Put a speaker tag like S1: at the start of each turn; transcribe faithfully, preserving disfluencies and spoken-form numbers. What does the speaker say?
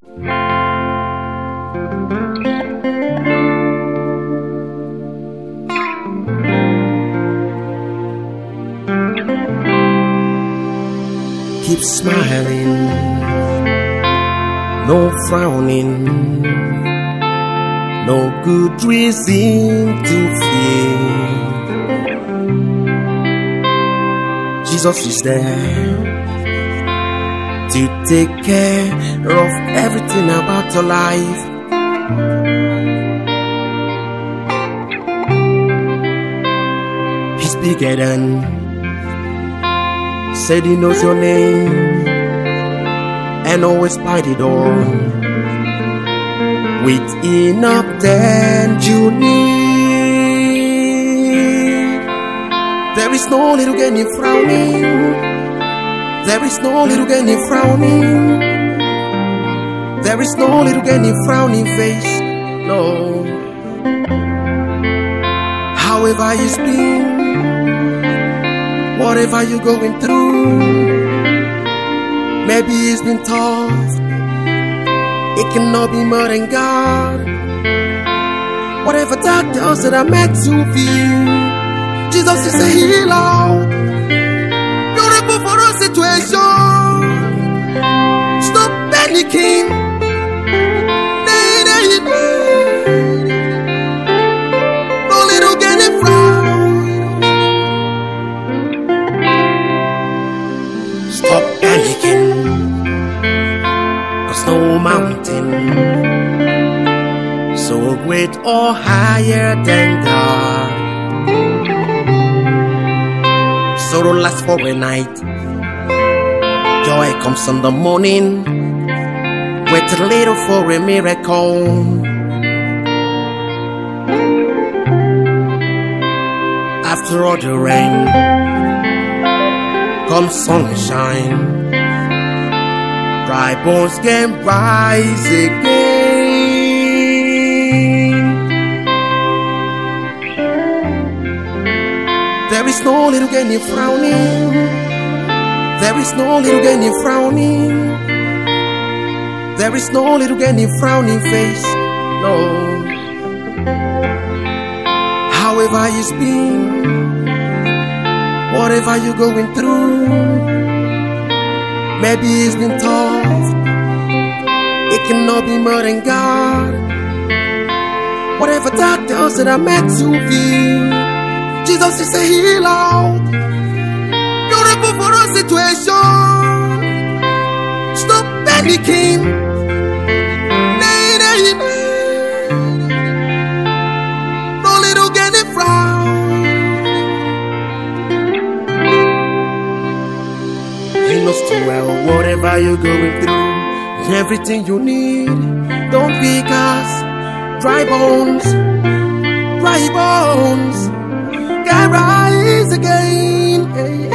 S1: Keep smiling, no frowning, no good reason to fear. Jesus is there to take care of everything about your life. He's bigger than, said he knows your name and always by the door with enough that you need. There is no little girl in frowning. There is no little girl in frowning. There is no little girl in frowning face. No. However it's been, whatever you're going through, maybe it's been tough. It cannot be more than God. Whatever doctors that are meant to be, Jesus is a healer. Beautiful for a situation. Stop panicking. No little girl in front. Stop panicking, 'cause no mountain so great or higher than God. Sorrow lasts for a night, joy comes in the morning. Wait a little for a miracle. After all the rain comes sunshine. Dry bones can rise again. There is no little girl in frowning. There is no little girl in frowning. There is no little girl in frowning face. No. However it's been, whatever you're going through, maybe it's been tough. It cannot be more than God. Whatever doctors that are meant to be, Jesus is a healer. Beautiful for a situation. Stop panicking. Nay, nay, nay. No little girl in frown. He knows too well whatever you're going through, everything you need. Don't be gas, dry bones, dry bones. God rise again. Hey,